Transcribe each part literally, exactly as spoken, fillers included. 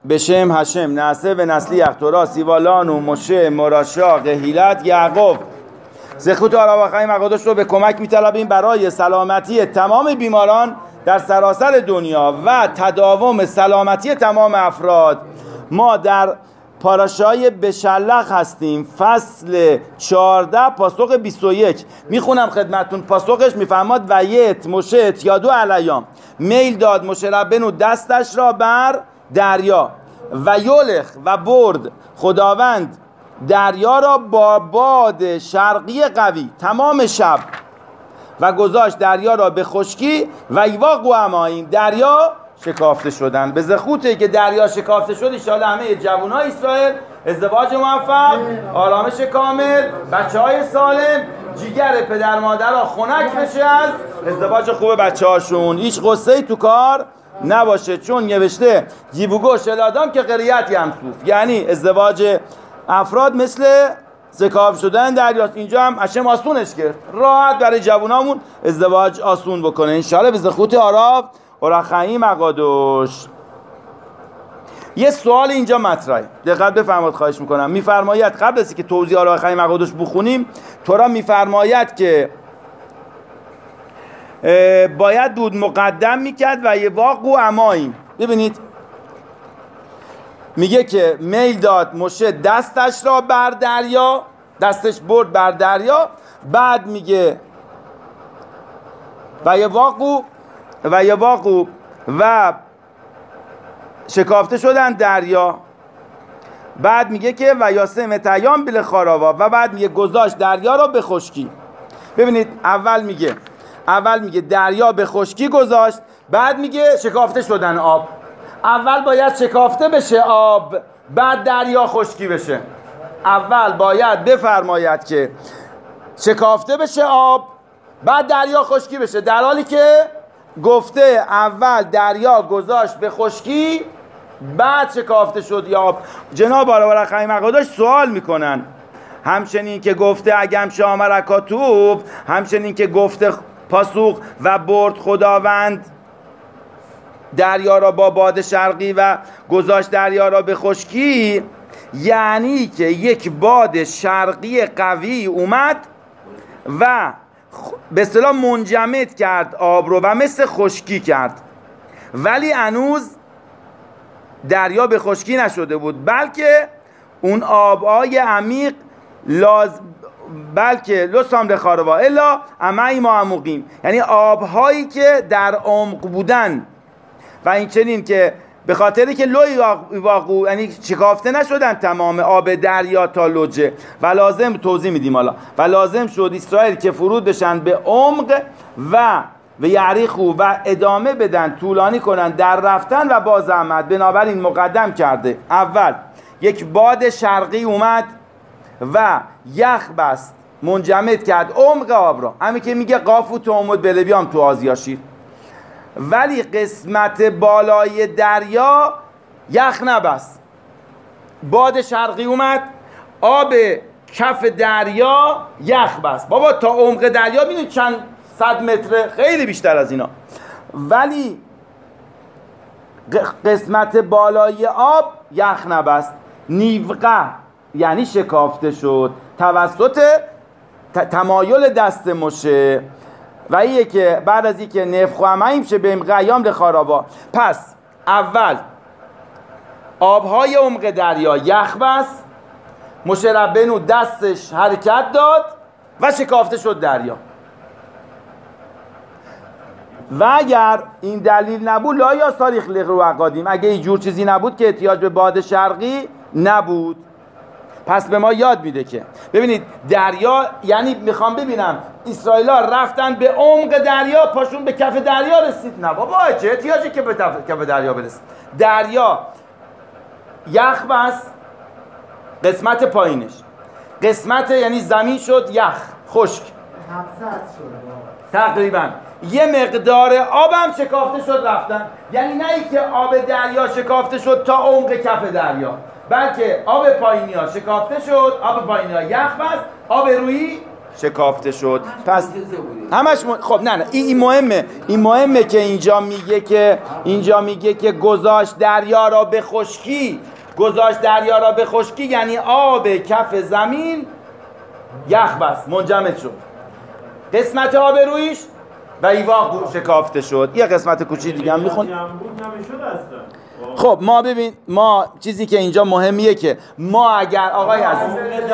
בשم هشم نعسه و نسلی یختورا سیوالان و مشه مراشا قهیلت یعقوب. زخوت آرا و خیم مقادش رو به کمک می‌طلبیم برای سلامتی تمام بیماران در سراسر دنیا و تداوم سلامتی تمام افراد. ما در پاراشای بشلق هستیم، فصل چهارده پاسخ بیست و یک. میخونم خدمتون. پاسخش میفرماد و یت مشه یادو علیام، میل داد مشه ربنو دستش را بر دریا و یولخ و برد خداوند دریا را با باد شرقی قوی تمام شب و گذاشت دریا را به خشکی و ایواق و اماییم، دریا شکافته شدن. به زخوته که دریا شکافته شد ایشالا همه جوانای اسرائیل ازدواج موفق، آرامش کامل، بچه های سالم، جیگر پدر مادر ها خنک بشه از ازدواج خوب بچه هاشون، هیچ غصه ای تو کار نباشه. چون نوشته جیبوگو شلادام که قریت یمسوف، یعنی ازدواج افراد مثل زکاف شدن دریاست. اینجا هم هشم آسونش کرد، راحت برای جوانامون ازدواج آسون بکنه انشاءالله. به زخوت آراب اورخایی مقادوش. یه سوال اینجا مطرحه، دقت بفرمایید خواهش میکنم. میفرماید قبل از اینکه توضیح اورخایی مقادوش بخونیم تورا میفرماید که باید بود مقدم میکرد و یه واقع و امایی. ببینید میگه که میل داد مشه دستش را بر دریا، دستش برد بر دریا. بعد میگه و یه واقع و یه واقع و شکافته شدن دریا. بعد میگه که و یاسه متیام بیل خاراوا و بعد میگه گذاشت دریا را به خشکی. ببینید اول میگه اول میگه دریا به خشکی گذاشت، بعد میگه شکافته شدن آب. اول باید شکافته بشه آب، بعد دریا خشکی بشه. اول باید بفرماید که شکافته بشه آب، بعد دریا خشکی بشه، در حالی که گفته اول دریا گذاشت به خشکی بعد شکافته شد یا آب. جناب آرا خیلی مقاداش سوال میکنن، همچنین که گفته اگم شامرکاتوب، همچنین که گفته پاسوق و برد خداوند دریا را با باد شرقی و گذاشت دریا را به خشکی، یعنی که یک باد شرقی قوی اومد و به اصطلاح منجمد کرد آب رو و مثل خشکی کرد، ولی هنوز دریا به خشکی نشده بود، بلکه اون آبهای عمیق لاز بلکه لسام لخاروا الا امعی ما عموقیم، یعنی آبهایی که در عمق بودن و این چنین که به خاطری که لوی واقعو یعنی شکافته نشدن تمام آب دریا تا لوجه و لازم توضیح میدیم حالا و لازم شد اسرائیل که فرود بشن به عمق و و یعریخو و ادامه بدن، طولانی کنن در رفتن و باز آمد. بنابراین مقدم کرده اول یک باد شرقی اومد و یخ بست منجمد کرد عمق آب را، همین که میگه قافو تو امود بلویام تو آزیاشیر، ولی قسمت بالای دریا یخ نبست. باد شرقی اومد آب کف دریا یخ بست. بابا تا عمق دریا میدونید چند صد متره، خیلی بیشتر از اینا، ولی قسمت بالای آب یخ نبست. نیوقه یعنی شکافته شد توسط تمایل دست مشه و ایه که بعد از این که نفخ و همه شه بهم قیام لخاراوا. پس اول آبهای عمق دریا یخ بست، مشه ربنو دستش حرکت داد و شکافته شد دریا. و اگر این دلیل نبود لا یا تاریخ لغو عقادیم، اگه این جور چیزی نبود که احتیاج به باد شرقی نبود. پس به ما یاد میده که ببینید دریا، یعنی میخوام ببینم اسرائیل‌ها رفتن به عمق دریا پاشون به کف دریا رسید؟ نه بابا، چه احتیاجی که به کف دریا برسید؟ دریا یخ بست قسمت پایینش، قسمت یعنی زمین شد یخ خشک تقریبا، یه مقدار آب هم شکافته شد رفتن. یعنی نه ای که آب دریا شکافته شد تا عمق کف دریا، بلکه آب پایینی ها شکافته شد، آب پایینی ها یخ بست، آب رویی شکافته شد. پس همش م... خب نه نه این, این مهمه این مهمه که اینجا میگه که اینجا میگه که گذاشت دریا را به خشکی. گذاشت دریا را به خشکی یعنی آب کف زمین یخ بست، منجمد شد. قسمت آب رویش و ایواق شکافته شد. یه قسمت کوچیک دیگه هم میخون. خب ما ببین، ما چیزی که اینجا مهمیه که ما اگر آقای عزیز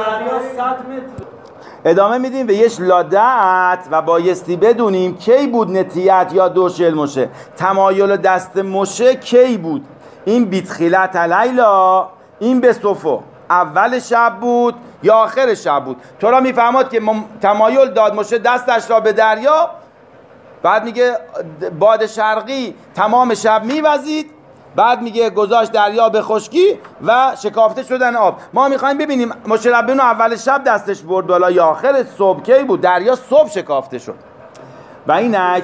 ادامه میدیم به یش لادت و بایستی بدونیم کی بود نتیت یا دوشل مشه، تمایل دست مشه کی بود. این بیتخیلت لیلا، این به صفو اول شب بود یا آخر شب بود. تو را میفهمد که تمایل داد مشه دستش را به دریا، بعد میگه باد شرقی تمام شب میوزید، بعد میگه گذاشت دریا به خشکی و شکافته شدن آب. ما میخوایم ببینیم مشه ربیونو اول شب دستش برد بالا یا آخر صبح کی بود. دریا صبح شکافته شد. و اینک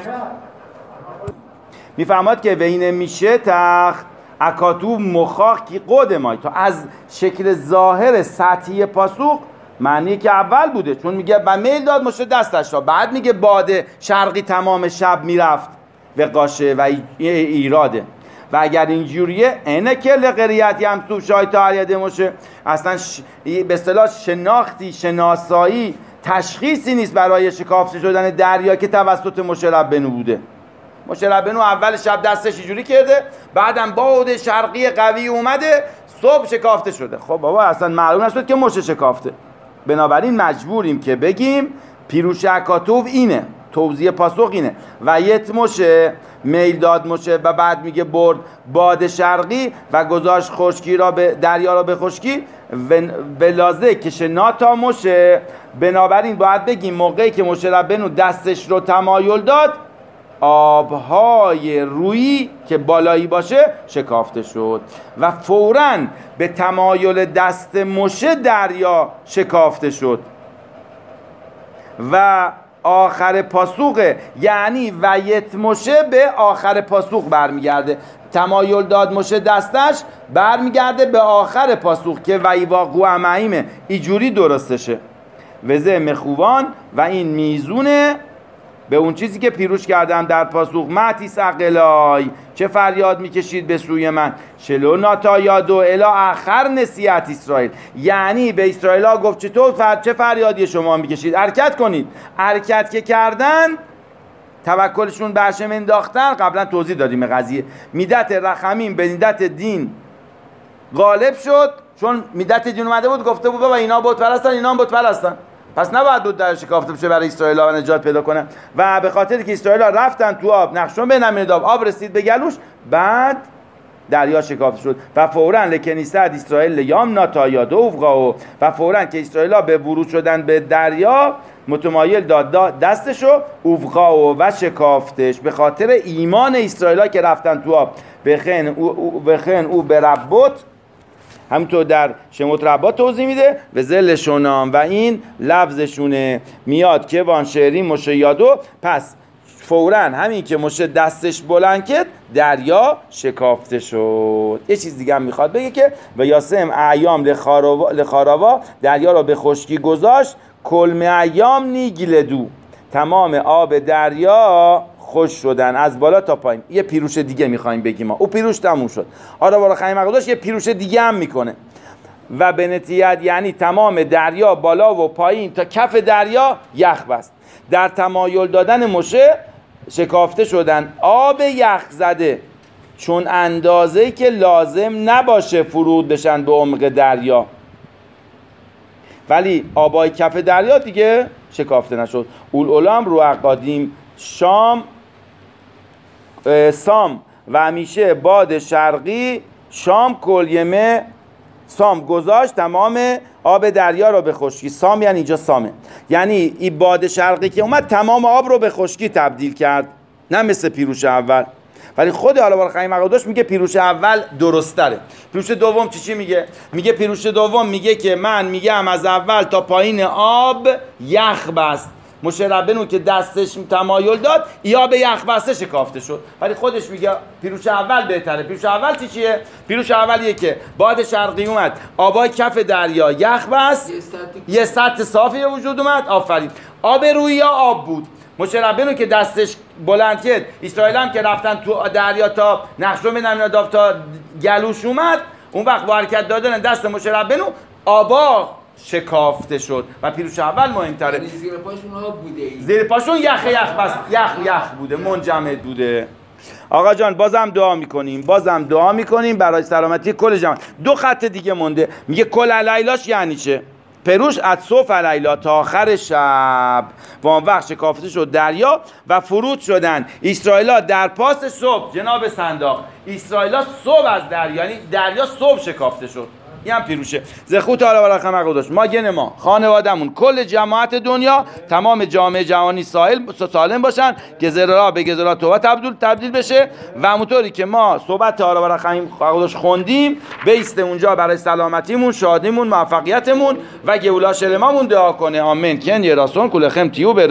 میفهمد که بین میشه تخت اکاتو مخاخ کی قدمای، تا از شکل ظاهر سطحی پاسوق معنی که اول بوده، چون میگه و میل داد مشه دستش را، بعد میگه باد شرقی تمام شب میرفت و قاشه و ایراده. و اگر اینجوریه اینه که لقریت یمسو شای تاریده مشه، اصلا ش... به اصطلاح شناختی شناسایی تشخیصی نیست برای شکافته شدن دریا که توسط مشه ربنو بوده. مشه ربنو اول شب دستش اینجوری کرده، بعدم باد شرقی قوی اومده صبح شکافته شده. خب بابا اصلا معلوم نشد که مشه شکافته. بنابراین مجبوریم که بگیم پیروش اکاتوف اینه، توضیح پاسخ اینه و یت مشه میل داد مشه و بعد میگه برد باد شرقی و گذاشت خشکی را به دریا را به خشکی به لازه کشه ناتا مشه. بنابراین باید بگیم موقعی که مشه ربنو دستش رو تمایل داد آبهای رویی که بالایی باشه شکافته شد و فوراً به تمایل دست مشه دریا شکافته شد و آخر پاسوقه، یعنی ویت مشه به آخر پاسوق برمیگرده. تمایل داد مشه دستش برمیگرده به آخر پاسوق که ویواقو امعیمه، ایجوری درستشه. وزه مخوان و این میزونه به اون چیزی که پیروش کردم در پاسوق معتی سقلای، چه فریاد میکشید به سوی من شلو ناتا یادو الا آخر نصیحت اسرائیل، یعنی به اسرائیل ها گفت چطور فر... چه فریادی شما میکشید، حرکت کنید. حرکت که کردن توکلشون به هشم انداختن. قبلا توضیح دادیم قضیه میدت رحمیم به میدت دین غالب شد، چون میدت دین اومده بود گفته بود بابا اینا بت پرستن اینا هم بت پرستن، پس نباید دود در شکافته بشه برای اسرائیل ها و نجات پیدا کنن. و به خاطر که اسرائیل ها رفتن تو آب، نقشون به نمین آب، آب رسید به گلوش، بعد دریا شکافته شد و فوراً لکنیست اسرائیل لیام ناتایاده افقاو و فوراً که اسرائیل ها به ورود شدن به دریا متمایل داد دستشو افقاو و شکافتش به خاطر ایمان اسرائیل ها که رفتن تو آب. بخن او بخن او به ربوت، همینطور در شموت ربات توضیح میده و زلشونام و این لفظشونه میاد که وان شعری مشه یادو. پس فوراً همین که مشه دستش بلند کرد دریا شکافته شد. یه چیز دیگه هم میخواد بگه که و یاسم ایام لخاراوا دریا را به خشکی گذاشت کلم ایام نیگیلدو، تمام آب دریا خوش شدن از بالا تا پایین. یه پیروش دیگه میخوایم بگیم ما، او پیروش تموم شد. آرا بارا خیلی مقداش یه پیروش دیگه هم میکنه و به نتیجه یعنی تمام دریا بالا و پایین تا کف دریا یخ بست. در تمایل دادن مشه شکافته شدن آب یخ زده، چون اندازه‌ای که لازم نباشه فرود بشن به عمق دریا، ولی آبای کف دریا دیگه شکافته نشد. اولولام رو اقادیم شام سام و همیشه باد شرقی شام کلیمه سام گذاشت تمام آب دریا رو به خشکی. سام یعنی اینجا سامه، یعنی این باد شرقی که اومد تمام آب رو به خشکی تبدیل کرد، نه مثل پیروش اول. ولی خود حالا بار خیلی مقاداش میگه پیروش اول درست تره. پیروش دوم چی چی میگه؟ میگه پیروش دوم میگه که من میگم از اول تا پایین آب یخ بست. مشه ربنو که دستش تمایل داد یا به یخ بسته شکافته شد. ولی خودش میگه پیروش اول بهتره. پیروش اول چی چیه؟ پیروش اولیه که باد شرقی اومد آبای کف دریا یخ بست، یه سطح صافی وجود اومد. آفرین. آب روی یا آب بود. موشه ربینو که دستش بلند کرد، اسرائیل هم که رفتن تو دریا تا نقشو بدن داف تا گلوش اومد، اون وقت با حرکت دادن دست موشه ربینو آبا شکافته شد و پیروش اول مهمتره. زیر پاشون آب بوده، زیر پاشون یخ یخ بس یخ یخ بوده، منجمد بوده. آقا جان بازم دعا میکنیم، بازم دعا میکنیم برای سلامتی کل جماعت. دو خط دیگه مونده، میگه کل علیلاش یعنی چه؟ پروش از صبح علیلا تا آخر شب و آن وقت شکافته شد دریا و فرود شدن اسرائیلا در پاس صبح جناب صندوق. اسرائیلا صبح از دریا، یعنی دریا صبح شکافته شد. این هم پیروشه. زخو تعالی و رحمه قدوش ما گن ما خانوادمون کل جماعت دنیا تمام جامعه جهانی سالم باشن، گزرا به گزرا توبه تبدیل تبدیل بشه و همونطوری که ما صحبت تعالی و رحمه قدوش خوندیم بیسته اونجا برای سلامتیمون، شادیمون، موفقیتمون و گولا شلمامون دعا کنه. آمین. کن یه راستون کل خم تیو